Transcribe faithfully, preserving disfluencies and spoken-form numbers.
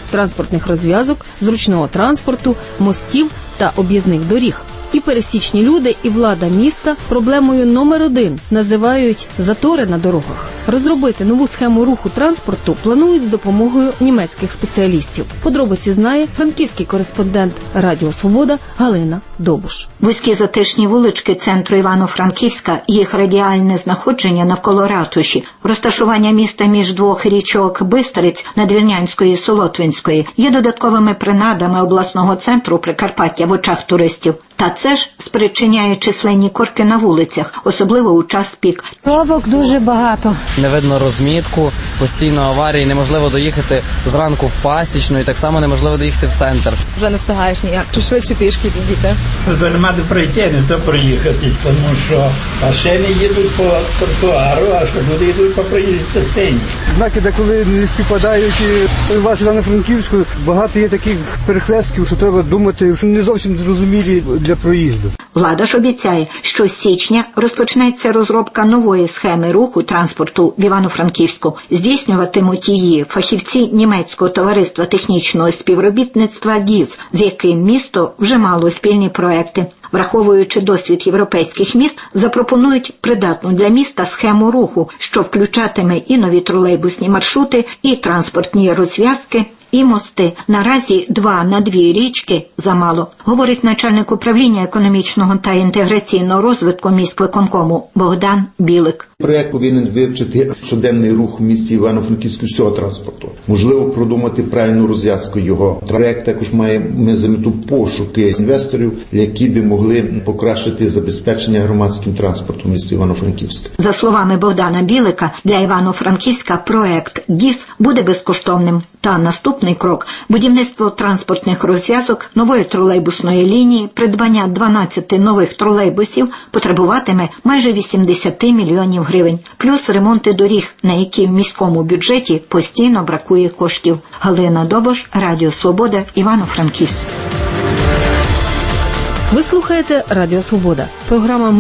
транспортних розв'язок, зручного транспорту, мостів та об'їзних доріг. І пересічні люди, і влада міста проблемою номер один називають затори на дорогах. Розробити нову схему руху транспорту планують з допомогою німецьких спеціалістів. Подробиці знає франківський кореспондент Радіо Свобода Галина Добуш. Вузькі затишні вулички центру Івано-Франківська, їх радіальне знаходження навколо ратуші, розташування міста між двох річок Бистриць, Надвірнянської і Солотвинської, є додатковими принадами обласного центру Прикарпаття в очах туристів. Та це ж спричиняє численні корки на вулицях, особливо у час пік. Пробок дуже багато. Не видно розмітку, постійно аварії, неможливо доїхати зранку в Пасічну і так само неможливо доїхати в центр. Вже не встигаєш ніяк, чи швидше пішки підійти. Вже нема де пройти, не то проїхати, тому що машини їдуть по тротуару, а що люди йдуть по проїзній частині. Знаки, де коли не співпадають, і у вас Івано-Франківську багато є таких перехрестків, що треба думати, що не зовсім зрозумілі для проїзду. Влада ж обіцяє, що з січня розпочнеться розробка нової схеми руху транспорту в Івано-Франківську. Здійснюватимуть її фахівці Німецького товариства технічного співробітництва ГІЗ, з яким місто вже мало спільні проекти. Враховуючи досвід європейських міст, запропонують придатну для міста схему руху, що включатиме і нові тролейбусні маршрути, і транспортні розв'язки, і мости. Наразі два на дві річки замало, говорить начальник управління економічного та інтеграційного розвитку міськвиконкому Богдан Білик. Проект повинен вивчити щоденний рух в місті Івано-Франківську всього транспорту. Можливо, продумати правильну розв'язку його. Проект також має за мету пошуки інвесторів, які би могли покращити забезпечення громадським транспортом в місті Івано-Франківська. За словами Богдана Білика, для Івано-Франківська проект ГІЗ буде безкоштовним. Та наступний крок – будівництво транспортних розв'язок, нової тролейбусної лінії, придбання дванадцяти нових тролейбусів потребуватиме майже вісімдесят мільйонів гривень. Плюс ремонти доріг, на які в міському бюджеті постійно бракує коштів. Галина Добуш, Радіо Свобода, Івано-Франківськ. Ви слухаєте Радіо Свобода. Програма